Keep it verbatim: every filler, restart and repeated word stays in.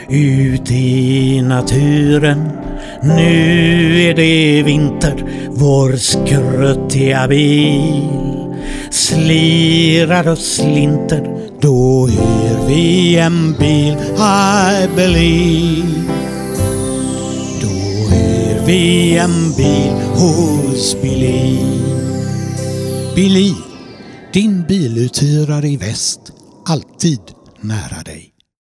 Ut i naturen, nu är det vinter, vår skruttiga bil slirar och slinter, då hyr vi en bil, I believe. Då hyr vi en bil hos Billy. Billy, din biluthyrare i väst, alltid nära dig.